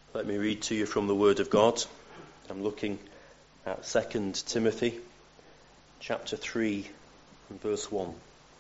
Let me read to you from the Word of God. I'm looking at 2 Timothy chapter 3 and verse 1.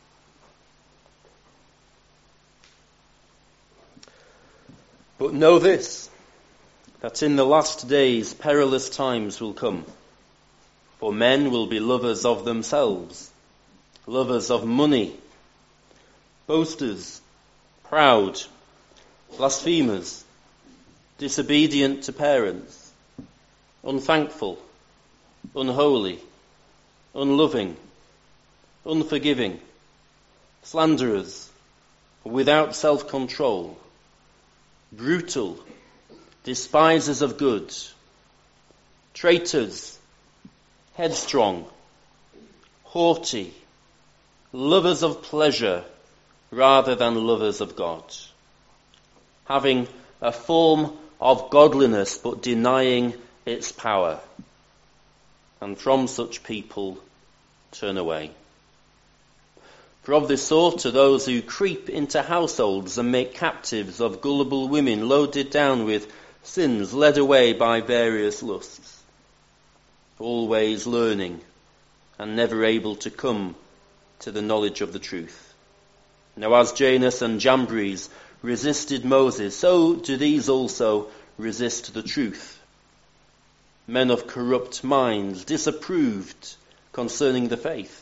But know this, that in the last days perilous times will come. For men will be lovers of themselves, lovers of money, boasters, proud, blasphemers, disobedient to parents, unthankful, unholy, unloving, unforgiving, slanderers, without self-control, brutal, despisers of good, traitors, headstrong, haughty, lovers of pleasure rather than lovers of God, having a form of godliness but denying its power. And from such people turn away. For of this sort are those who creep into households and make captives of gullible women, loaded down with sins, led away by various lusts, always learning and never able to come to the knowledge of the truth. Now as Janus and Jambres resisted Moses, so do these also resist the truth. Men of corrupt minds, disapproved concerning the faith.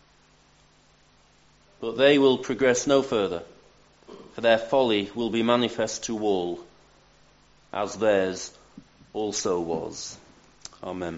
But they will progress no further, for their folly will be manifest to all, as theirs also was. Amen.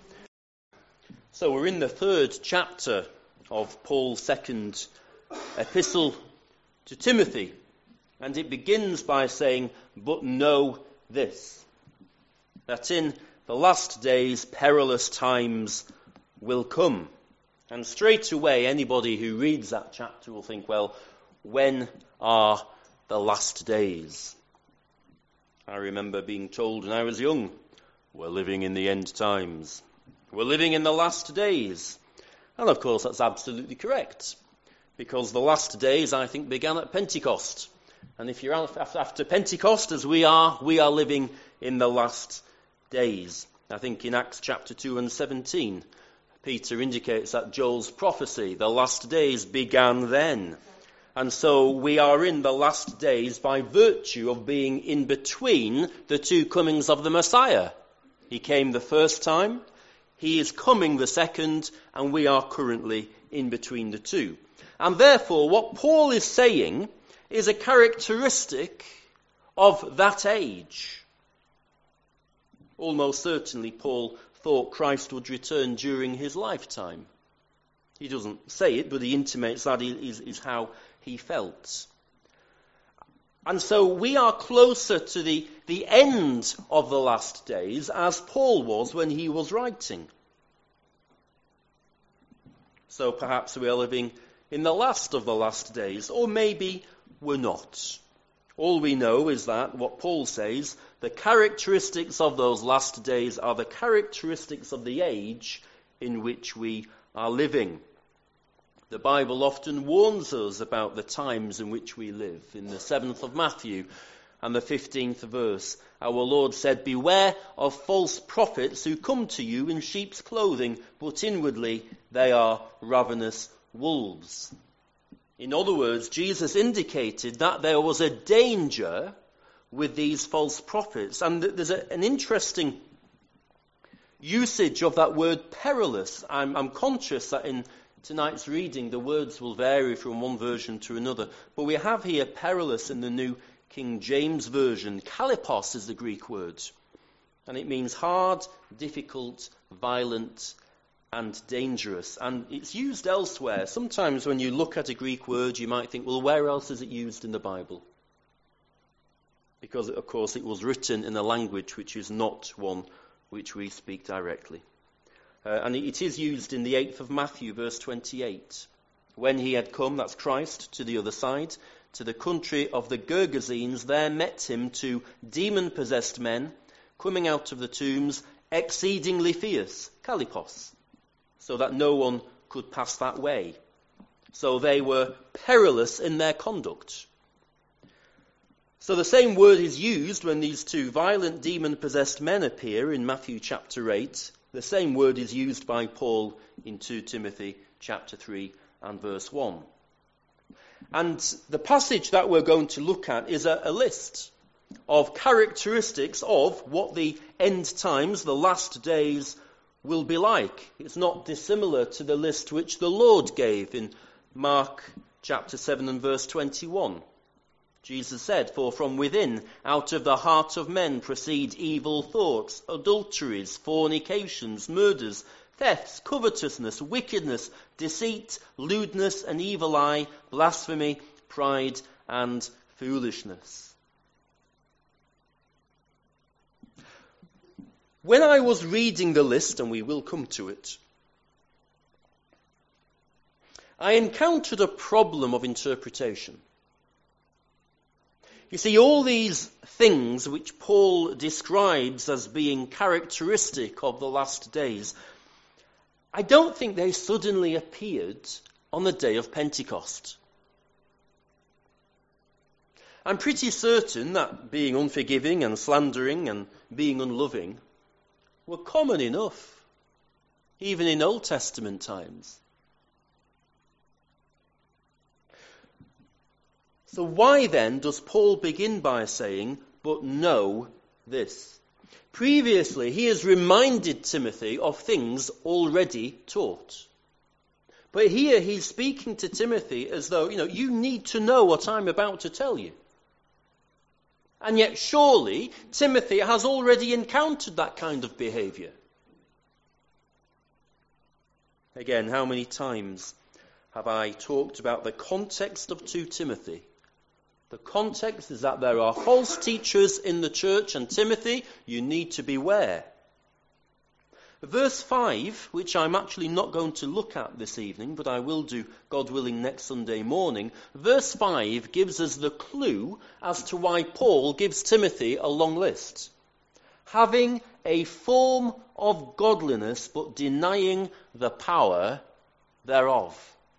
So we're in the third chapter of Paul's second epistle to Timothy. And it begins by saying, but know this, that in the last days perilous times will come. And straight away anybody who reads that chapter will think, well, when are the last days? I remember being told when I was young, we're living in the end times. We're living in the last days. And of course that's absolutely correct, because the last days, I think, began at Pentecost. And if you're after Pentecost, as we are living in the last days. I think in Acts chapter 2 and 17, Peter indicates that Joel's prophecy, the last days, began then. And so we are in the last days by virtue of being in between the two comings of the Messiah. He came the first time, he is coming the second, and we are currently in between the two. And therefore, what Paul is saying is a characteristic of that age. Almost certainly Paul thought Christ would return during his lifetime. He doesn't say it, but he intimates that is how he felt. And so we are closer to the end of the last days as Paul was when he was writing. So perhaps we are living in the last of the last days, or maybe we're not. All we know is that, what Paul says, the characteristics of those last days are the characteristics of the age in which we are living. The Bible often warns us about the times in which we live. In the 7th of Matthew and the 15th verse, our Lord said, beware of false prophets who come to you in sheep's clothing, but inwardly they are ravenous wolves. In other words, Jesus indicated that there was a danger with these false prophets. And there's an interesting usage of that word perilous. I'm conscious that in tonight's reading the words will vary from one version to another. But we have here perilous in the New King James Version. Kalipos is the Greek word. And it means hard, difficult, violent, and dangerous. And it's used elsewhere. Sometimes when you look at a Greek word, you might think, well, where else is it used in the Bible? Because, of course, it was written in a language which is not one which we speak directly. And it is used in the 8th of Matthew, verse 28. When he had come, that's Christ, to the other side, to the country of the Gergesenes, there met him two demon-possessed men, coming out of the tombs, exceedingly fierce, Kalipos, so that no one could pass that way. So they were perilous in their conduct. So the same word is used when these two violent demon-possessed men appear in Matthew chapter 8. The same word is used by Paul in 2 Timothy chapter 3 and verse 1. And the passage that we're going to look at is a list of characteristics of what the end times, the last days, will be like. It's not dissimilar to the list which the Lord gave in Mark chapter 7 and verse 21. Jesus said, "For from within, out of the heart of men proceed evil thoughts, adulteries, fornications, murders, thefts, covetousness, wickedness, deceit, lewdness, an evil eye, blasphemy, pride, and foolishness." When I was reading the list, and we will come to it, I encountered a problem of interpretation. You see, all these things which Paul describes as being characteristic of the last days, I don't think they suddenly appeared on the day of Pentecost. I'm pretty certain that being unforgiving and slandering and being unloving were common enough, even in Old Testament times. So why then does Paul begin by saying, "But know this"? Previously, he has reminded Timothy of things already taught. But here he's speaking to Timothy as though, you need to know what I'm about to tell you. And yet surely Timothy has already encountered that kind of behavior. Again, how many times have I talked about the context of 2 Timothy? The context is that there are false teachers in the church, and Timothy, you need to beware. Verse 5, which I'm actually not going to look at this evening, but I will do, God willing, next Sunday morning. Verse 5 gives us the clue as to why Paul gives Timothy a long list. Having a form of godliness, but denying the power thereof.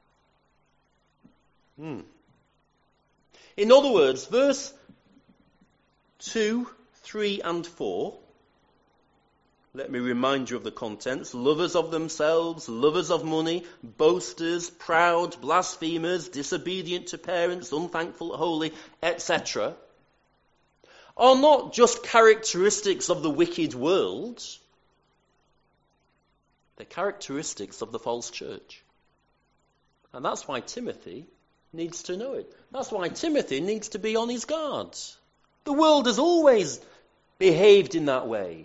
In other words, verse 2, 3 and 4, let me remind you of the contents: lovers of themselves, lovers of money, boasters, proud, blasphemers, disobedient to parents, unthankful, holy, etc., are not just characteristics of the wicked world. They're characteristics of the false church. And that's why Timothy needs to know it. That's why Timothy needs to be on his guard. The world has always behaved in that way.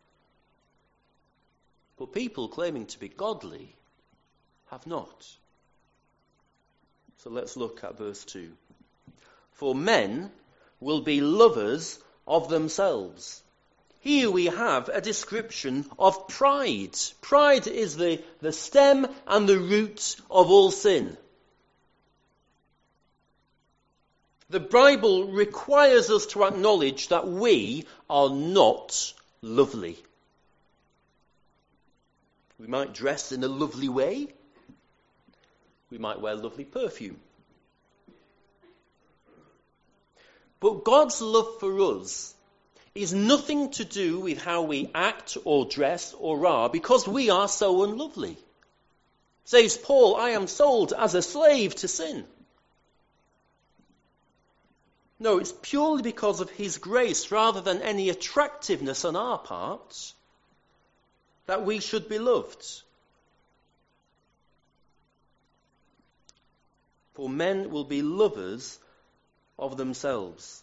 But people claiming to be godly have not. So let's look at verse 2. For men will be lovers of themselves. Here we have a description of pride. Pride is the stem and the root of all sin. The Bible requires us to acknowledge that we are not lovely. We might dress in a lovely way. We might wear lovely perfume. But God's love for us is nothing to do with how we act or dress or are, because we are so unlovely. Says Paul, I am sold as a slave to sin. No, it's purely because of his grace, rather than any attractiveness on our part, that we should be loved. For men will be lovers of themselves.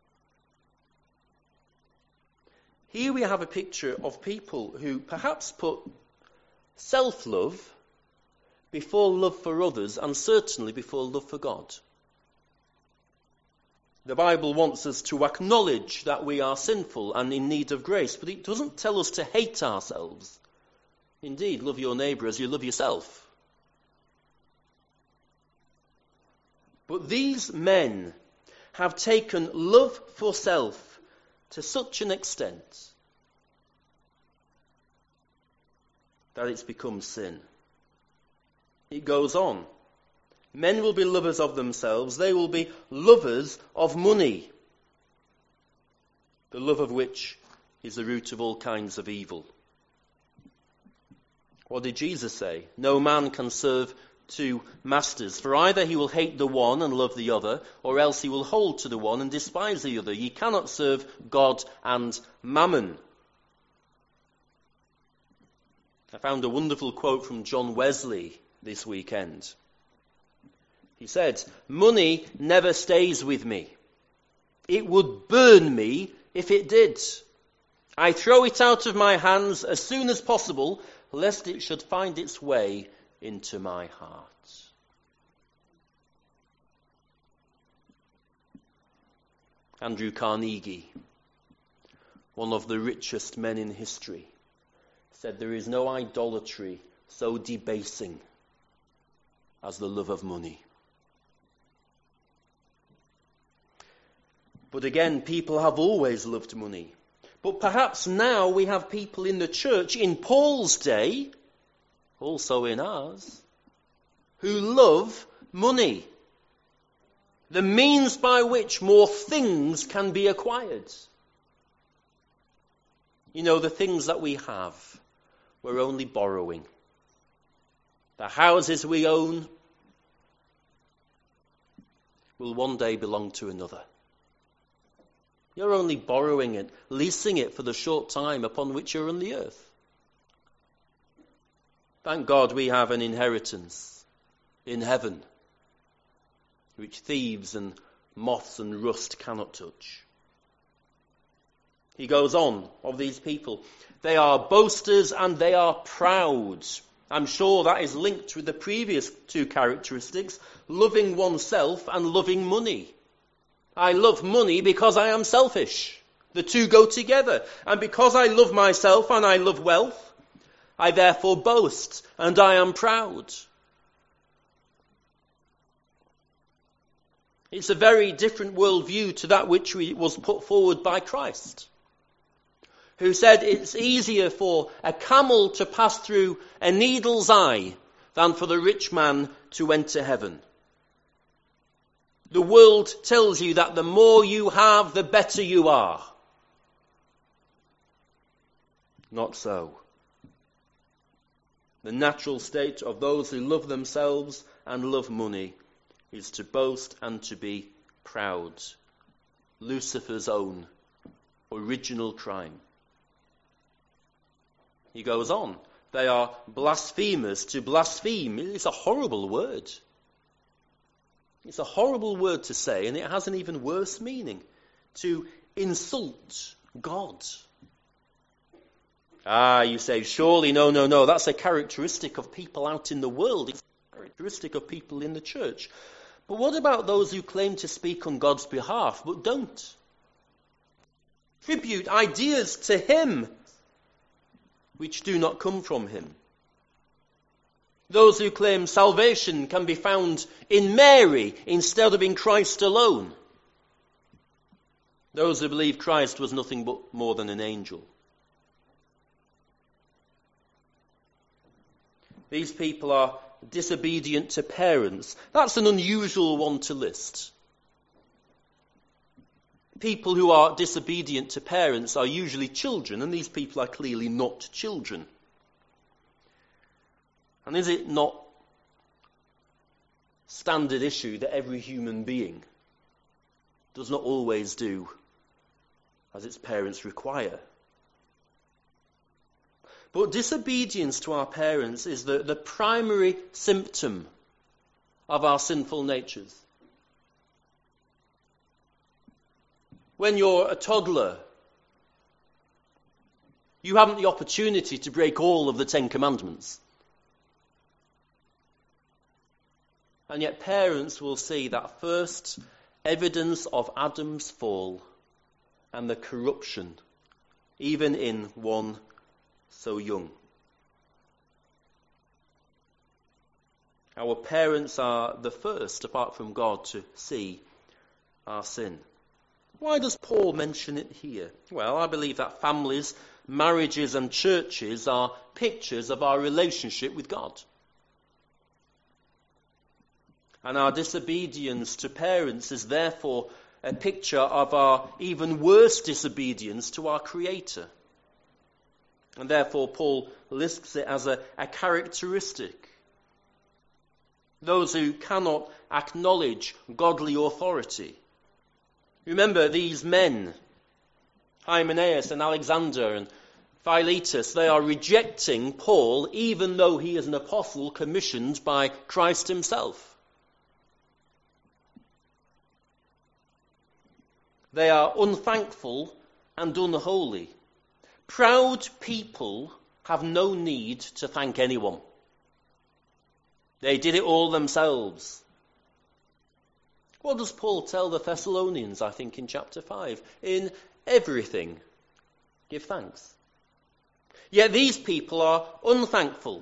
Here we have a picture of people who perhaps put self-love before love for others, and certainly before love for God. The Bible wants us to acknowledge that we are sinful and in need of grace, but it doesn't tell us to hate ourselves. Indeed, love your neighbour as you love yourself. But these men have taken love for self to such an extent that it's become sin. It goes on. Men will be lovers of themselves. They will be lovers of money. the love of which is the root of all kinds of evil. What did Jesus say? No man can serve two masters, for either he will hate the one and love the other, or else he will hold to the one and despise the other. Ye cannot serve God and mammon. I found a wonderful quote from John Wesley this weekend. He said, "Money never stays with me. It would burn me if it did. I throw it out of my hands as soon as possible, lest it should find its way into my heart." Andrew Carnegie, one of the richest men in history, said there is no idolatry so debasing as the love of money. But again, people have always loved money. But perhaps now we have people in the church in Paul's day, also in ours, who love money. The means by which more things can be acquired. You know, the things that we have, we're only borrowing. The houses we own will one day belong to another. You're only borrowing it, leasing it for the short time upon which you're on the earth. Thank God we have an inheritance in heaven, which thieves and moths and rust cannot touch. He goes on of these people. They are boasters and they are proud. I'm sure that is linked with the previous two characteristics, loving oneself and loving money. I love money because I am selfish. The two go together. And because I love myself and I love wealth, I therefore boast and I am proud. It's a very different worldview to that which was put forward by Christ, who said it's easier for a camel to pass through a needle's eye than for the rich man to enter heaven. The world tells you that the more you have, the better you are. Not so. The natural state of those who love themselves and love money is to boast and to be proud. Lucifer's own original crime. He goes on. They are blasphemers. To blaspheme is a horrible word. It's a horrible word to say, and it has an even worse meaning. To insult God. You say, surely, no, that's a characteristic of people out in the world. It's a characteristic of people in the church. But what about those who claim to speak on God's behalf, but don't? Tribute ideas to him, which do not come from him. Those who claim salvation can be found in Mary instead of in Christ alone. Those who believe Christ was nothing but more than an angel. These people are disobedient to parents. That's an unusual one to list. People who are disobedient to parents are usually children, and these people are clearly not children. And is it not standard issue that every human being does not always do as its parents require? But disobedience to our parents is the primary symptom of our sinful natures. When you're a toddler, you haven't the opportunity to break all of the 10 Commandments. And yet parents will see that first evidence of Adam's fall and the corruption, even in one so young. Our parents are the first, apart from God, to see our sin. Why does Paul mention it here? Well, I believe that families, marriages and churches are pictures of our relationship with God. And our disobedience to parents is therefore a picture of our even worse disobedience to our Creator. And therefore Paul lists it as a characteristic. Those who cannot acknowledge godly authority. Remember these men, Hymenaeus and Alexander and Philetus, they are rejecting Paul even though he is an apostle commissioned by Christ himself. They are unthankful and unholy. Proud people have no need to thank anyone. They did it all themselves. What does Paul tell the Thessalonians, I think, in chapter 5? In everything, give thanks. Yet these people are unthankful.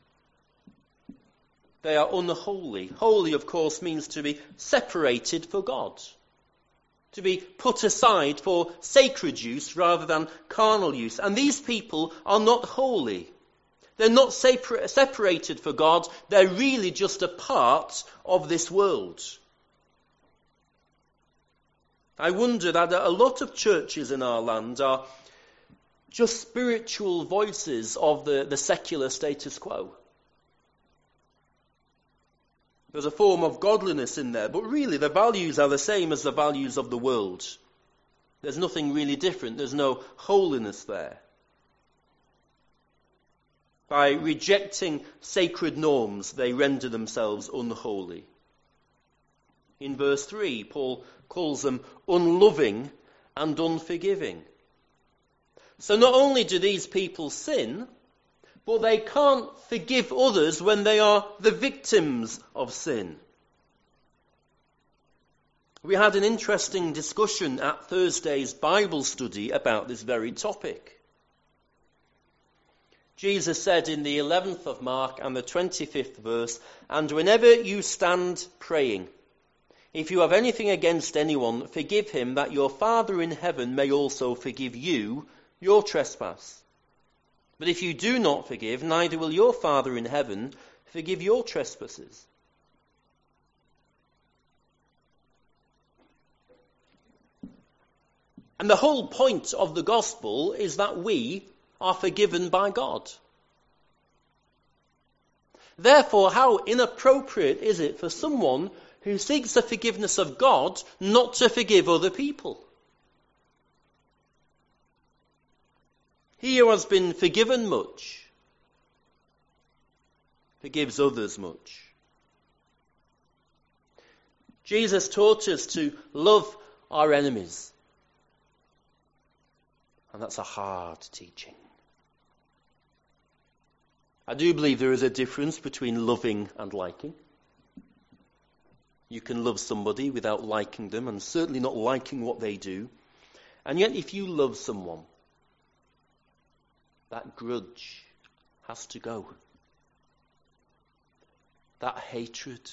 They are unholy. Holy, of course, means to be separated for God. To be put aside for sacred use rather than carnal use. And these people are not holy. They're not separated for God. They're really just a part of this world. I wonder that a lot of churches in our land are just spiritual voices of the secular status quo. There's a form of godliness in there, but really the values are the same as the values of the world. There's nothing really different. There's no holiness there. By rejecting sacred norms, they render themselves unholy. In verse 3, Paul calls them unloving and unforgiving. So not only do these people sin, but they can't forgive others when they are the victims of sin. We had an interesting discussion at Thursday's Bible study about this very topic. Jesus said in the 11th of Mark and the 25th verse, "And whenever you stand praying, if you have anything against anyone, forgive him, that your Father in heaven may also forgive you your trespass. But if you do not forgive, neither will your Father in heaven forgive your trespasses." And the whole point of the gospel is that we are forgiven by God. Therefore, how inappropriate is it for someone who seeks the forgiveness of God not to forgive other people? He who has been forgiven much forgives others much. Jesus taught us to love our enemies. And that's a hard teaching. I do believe there is a difference between loving and liking. You can love somebody without liking them, and certainly not liking what they do. And yet if you love someone, that grudge has to go. That hatred,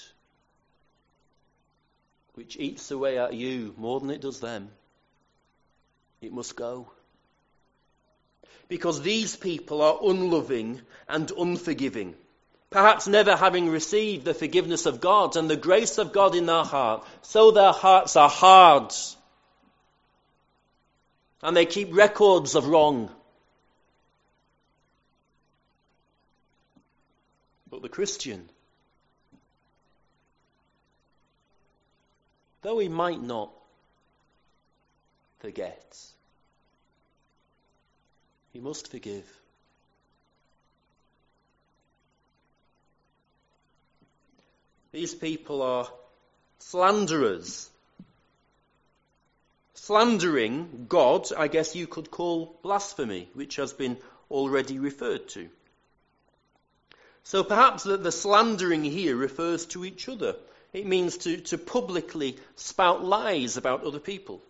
which eats away at you more than it does them, it must go. Because these people are unloving and unforgiving, perhaps never having received the forgiveness of God and the grace of God in their heart, so their hearts are hard. And they keep records of wrong. But the Christian, though he might not forget, he must forgive. These people are slanderers. Slandering God, I guess you could call blasphemy, which has been already referred to. So perhaps that the slandering here refers to each other. It means to publicly spout lies about other people,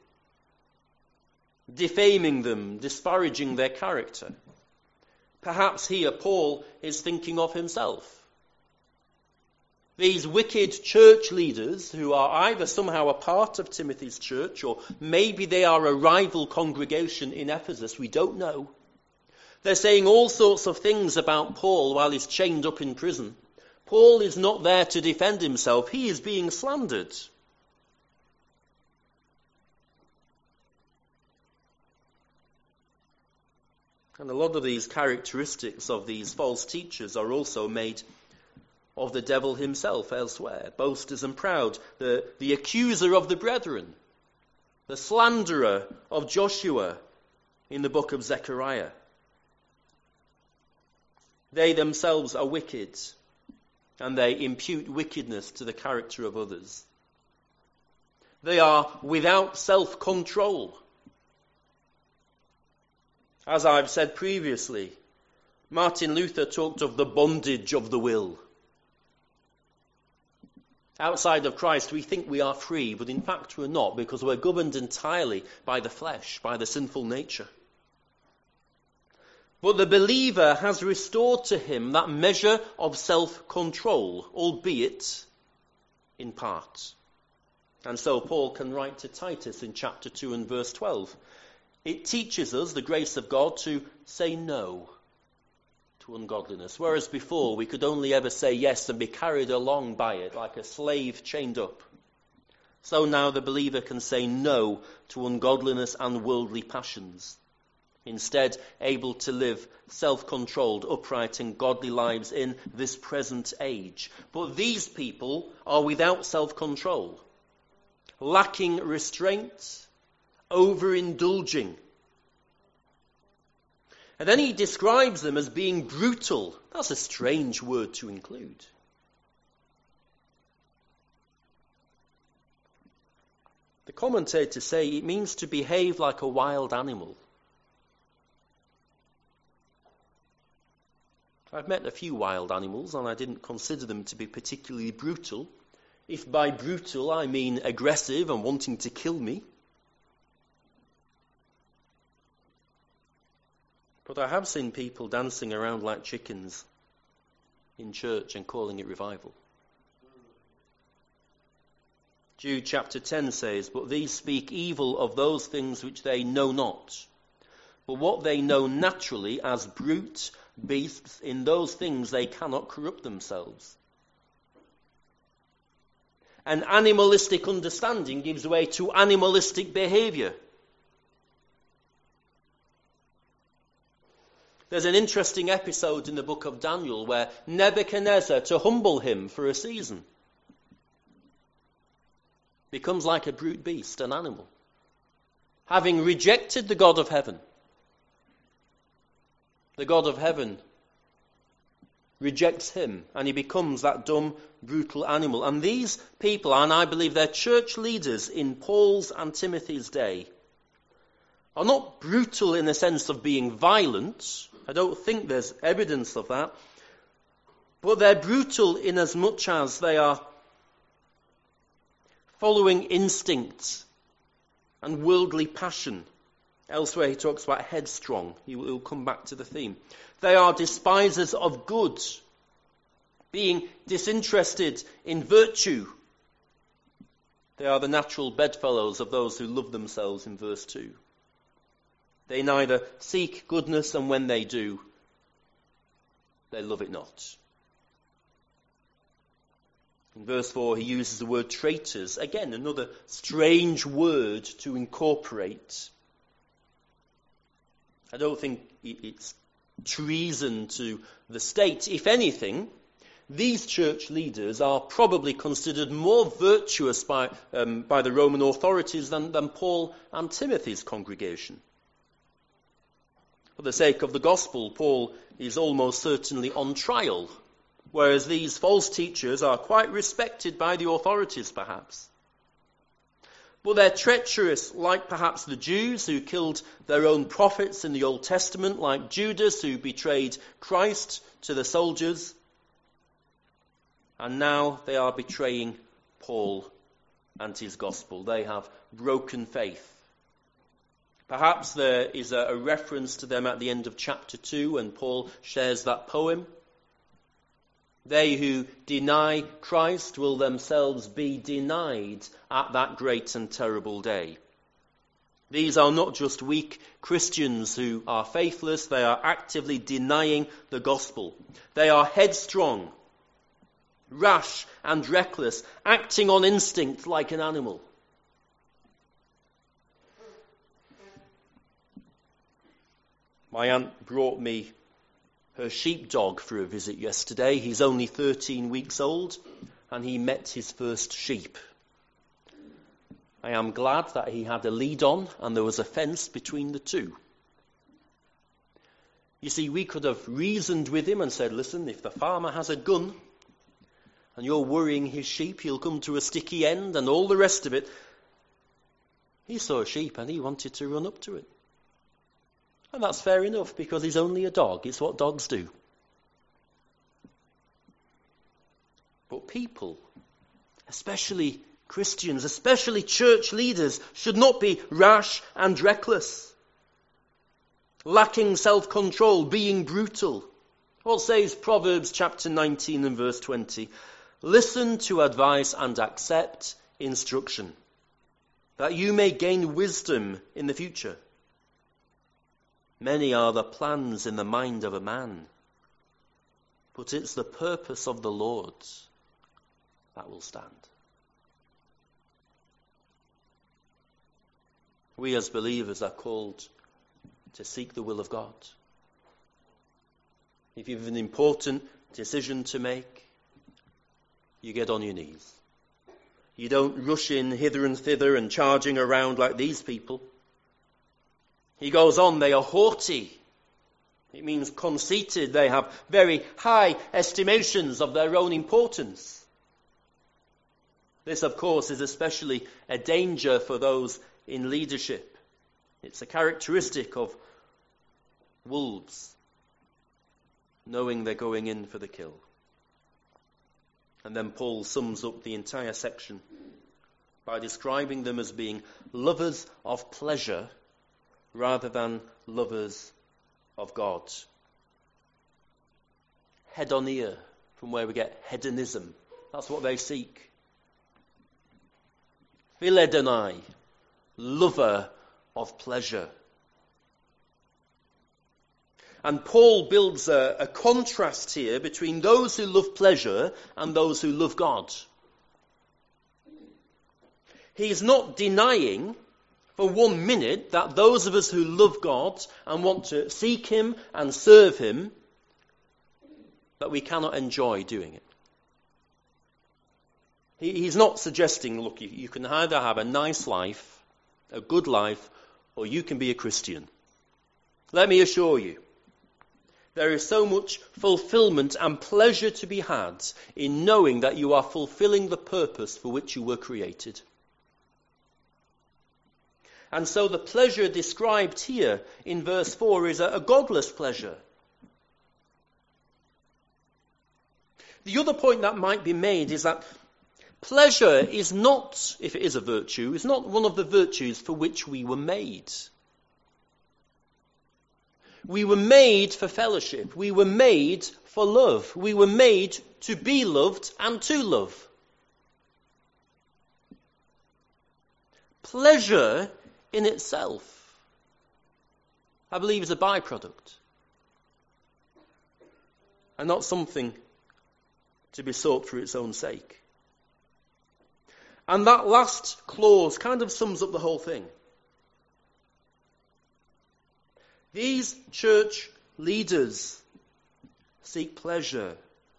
defaming them, disparaging their character. Perhaps here Paul is thinking of himself. These wicked church leaders who are either somehow a part of Timothy's church, or maybe they are a rival congregation in Ephesus, we don't know. They're saying all sorts of things about Paul while he's chained up in prison. Paul is not there to defend himself. He is being slandered. And a lot of these characteristics of these false teachers are also made of the devil himself elsewhere. Boasters and proud, the accuser of the brethren, the slanderer of Joshua in the book of Zechariah. They themselves are wicked, and they impute wickedness to the character of others. They are without self-control. As I've said previously, Martin Luther talked of the bondage of the will. Outside of Christ, we think we are free, but in fact we're not, because we're governed entirely by the flesh, by the sinful nature. But the believer has restored to him that measure of self-control, albeit in part. And so Paul can write to Titus in chapter 2 and verse 12. It teaches us, the grace of God, to say no to ungodliness, whereas before we could only ever say yes and be carried along by it like a slave chained up. So now the believer can say no to ungodliness and worldly passions, instead able to live self-controlled, upright and godly lives in this present age. But these people are without self-control, lacking restraint, overindulging. And then he describes them as being brutal. That's a strange word to include. The commentators say it means to behave like a wild animal. I've met a few wild animals and I didn't consider them to be particularly brutal. If by brutal I mean aggressive and wanting to kill me. But I have seen people dancing around like chickens in church and calling it revival. Jude chapter 10 says, "But these speak evil of those things which they know not. But what they know naturally as brute beasts, in those things they cannot corrupt themselves." An animalistic understanding gives way to animalistic behavior. There's an interesting episode in the book of Daniel where Nebuchadnezzar, to humble him for a season, becomes like a brute beast, an animal, having rejected the God of heaven. The God of heaven rejects him, and he becomes that dumb, brutal animal. And these people, and I believe they're church leaders in Paul's and Timothy's day, are not brutal in the sense of being violent. I don't think there's evidence of that. But they're brutal in as much as they are following instinct and worldly passion. Elsewhere he talks about headstrong. He'll come back to the theme. They are despisers of good, being disinterested in virtue. They are the natural bedfellows of those who love themselves in verse 2. They neither seek goodness, and when they do, they love it not. In verse 4, he uses the word traitors. Again, another strange word to incorporate. I don't think it's treason to the state. If anything, these church leaders are probably considered more virtuous by the Roman authorities than Paul and Timothy's congregation. For the sake of the gospel, Paul is almost certainly on trial, whereas these false teachers are quite respected by the authorities, perhaps. But they're treacherous, like perhaps the Jews who killed their own prophets in the Old Testament, like Judas who betrayed Christ to the soldiers. And now they are betraying Paul and his gospel. They have broken faith. Perhaps there is a reference to them at the end of chapter 2 when Paul shares that poem. They who deny Christ will themselves be denied at that great and terrible day. These are not just weak Christians who are faithless, they are actively denying the gospel. They are headstrong, rash and reckless, acting on instinct like an animal. My aunt brought me her sheepdog for a visit yesterday. He's only 13 weeks old, and he met his first sheep. I am glad that he had a lead on and there was a fence between the two. You see, we could have reasoned with him and said, listen, if the farmer has a gun and you're worrying his sheep, he'll come to a sticky end and all the rest of it. He saw a sheep and he wanted to run up to it. And that's fair enough because he's only a dog. It's what dogs do. But people, especially Christians, especially church leaders, should not be rash and reckless, lacking self-control, being brutal. What says Proverbs chapter 19 and verse 20? Listen to advice and accept instruction, that you may gain wisdom in the future. Many are the plans in the mind of a man, but it's the purpose of the Lord that will stand. We as believers are called to seek the will of God. If you have an important decision to make, you get on your knees. You don't rush in hither and thither and charging around like these people. He goes on, they are haughty. It means conceited. They have very high estimations of their own importance. This, of course, is especially a danger for those in leadership. It's a characteristic of wolves, knowing they're going in for the kill. And then Paul sums up the entire section by describing them as being lovers of pleasure rather than lovers of God. Hedonia, from where we get hedonism. That's what they seek. Philedonai, lover of pleasure. And Paul builds a contrast here between those who love pleasure and those who love God. He's not denying for 1 minute that those of us who love God and want to seek him and serve him, that we cannot enjoy doing it. He's not suggesting, look, you can either have a nice life, a good life, or you can be a Christian. Let me assure you, there is so much fulfillment and pleasure to be had in knowing that you are fulfilling the purpose for which you were created. And so the pleasure described here in verse 4 is a godless pleasure. The other point that might be made is that pleasure is not, if it is a virtue, is not one of the virtues for which we were made. We were made for fellowship. We were made for love. We were made to be loved and to love. Pleasure in itself, I believe, is a byproduct and not something to be sought for its own sake. And that last clause kind of sums up the whole thing. These church leaders seek pleasure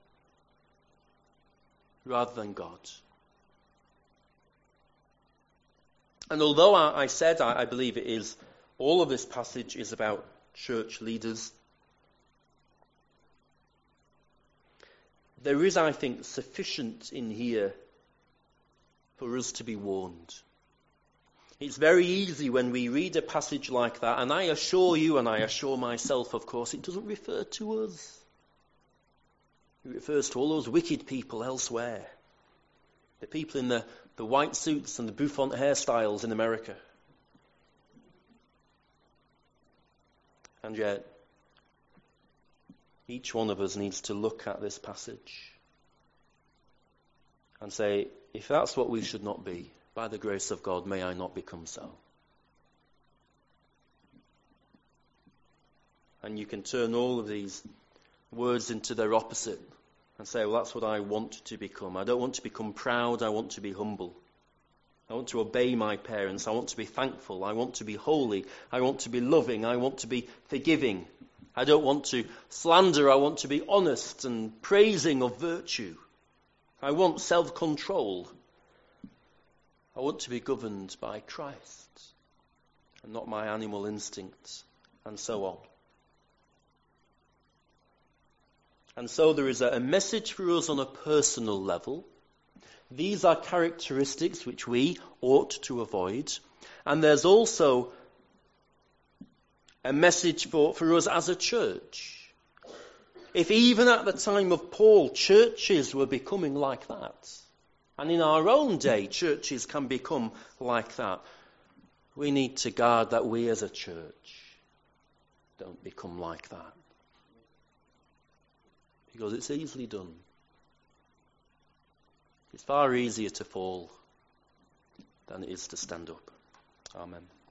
rather than God. And although I said I believe it is, all of this passage is about church leaders, there is, I think, sufficient in here for us to be warned. It's very easy when we read a passage like that, and I assure you, and I assure myself, of course, it doesn't refer to us. It refers to all those wicked people elsewhere. The people in the white suits and the bouffant hairstyles in America. And yet, each one of us needs to look at this passage and say, if that's what we should not be, by the grace of God, may I not become so. And you can turn all of these words into their opposite and say, well, that's what I want to become. I don't want to become proud, I want to be humble. I want to obey my parents. I want to be thankful. I want to be holy. I want to be loving. I want to be forgiving. I don't want to slander. I want to be honest and praising of virtue. I want self-control. I want to be governed by Christ and not my animal instincts, and so on. And so there is a message for us on a personal level. These are characteristics which we ought to avoid. And there's also a message for us as a church. If even at the time of Paul, churches were becoming like that, and in our own day, churches can become like that, we need to guard that we as a church don't become like that. Because it's easily done. It's far easier to fall than it is to stand up. Amen.